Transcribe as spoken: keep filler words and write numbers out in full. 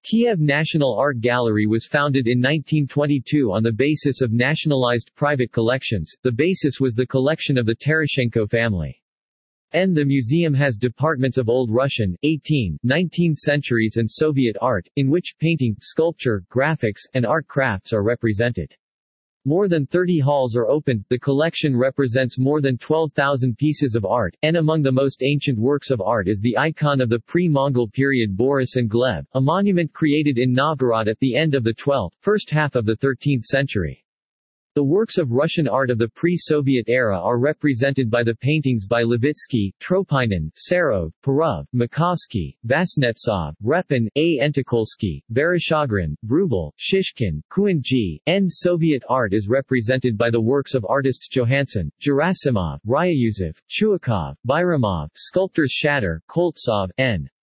Kiev National Art Gallery was founded in nineteen twenty-two on the basis of nationalized private collections. The basis was the collection of the Teroshenko family. And the museum has departments of Old Russian, eighteenth, nineteenth centuries and Soviet art, in which painting, sculpture, graphics, and art crafts are represented. More than thirty halls are opened. The collection represents more than twelve thousand pieces of art, and among the most ancient works of art is the icon of the pre-Mongol period Boris and Gleb, a monument created in Novgorod at the end of the twelfth, first half of the thirteenth century. The works of Russian art of the pre-Soviet era are represented by the paintings by Levitsky, Tropinin, Serov, Perov, Makovsky, Vasnetsov, Repin, A. Antikolsky, Vereshchagin, Vrubel, Shishkin, Kuinji. N. Soviet art is represented by the works of artists Johansson, Gerasimov, Ryayuzov, Chuikov, Byramov, sculptors Shatter, Koltsov, N.